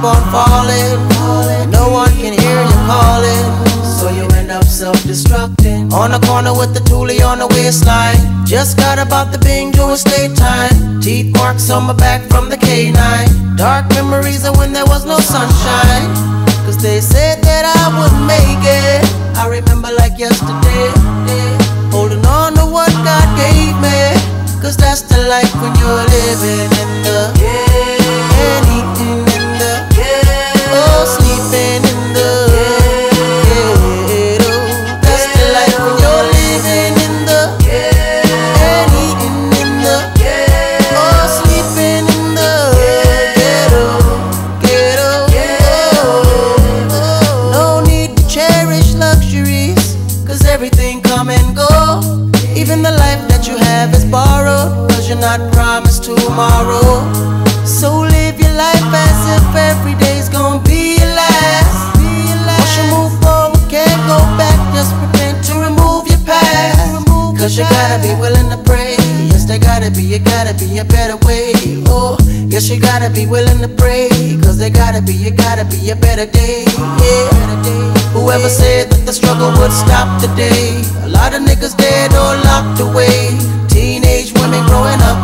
on falling. No one can hear you calling, so you end up self-destructing. On the corner with the toolie on the waistline. Just got about the Bing doing state time. Teeth marks on my back from the K9. Dark memories of when there was no sunshine. Cause they said that I wouldn't make it. I remember like yesterday, holding on to what God gave me. Cause that's the life when you're living in the and eating in the oh, sleeping in the ghetto. That's the life when you're living in the and eating in the oh, sleeping in the ghetto. No need to cherish luxuries, cause everything come and go. Even the life that you have is borrowed, cause you're not promised tomorrow. So live your life as if every day's gonna be your last. Once you move forward, can't go back. Just pretend to remove your past. Cause you gotta be willing to pray. Yes, there gotta be a better way. Oh, yes, you gotta be willing to pray. Cause there gotta be a better day. Yeah. Whoever said that the struggle would stop today? A lot of niggas dead or locked away. Teenage women growing up